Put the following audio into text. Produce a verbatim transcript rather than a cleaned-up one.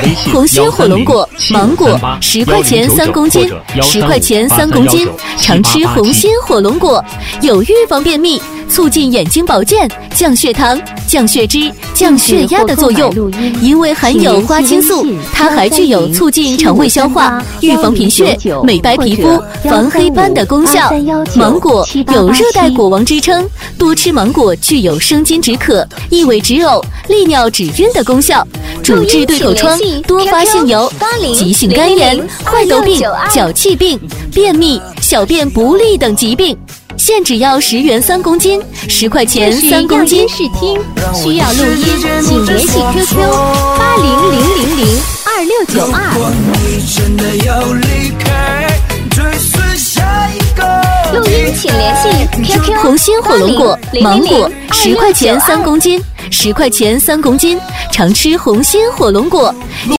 红心火龙果，芒果十块钱三公斤，十块钱三公斤。常吃红心火龙果，有预防便秘、促进眼睛保健、降血糖、降血脂、降血压的作用。因为含有花青素，它还具有促进肠胃消化、预防贫血、美白皮肤、防黑斑的功效。芒果有热带果王之称，多吃芒果具有生津止渴、异味止呕、利尿止晕的功效，主治对口疮、多发性疣、急性肝炎、坏痘病、脚气病、便秘、小便不利等疾病。现只要十元三公斤，十块钱三公斤。 试听需要录音，请联系 Q Q 八零零零零二六九二。录音请联系 Q Q 红心火龙果、芒果十块钱三公斤，十块钱三公斤。常吃红心火龙果。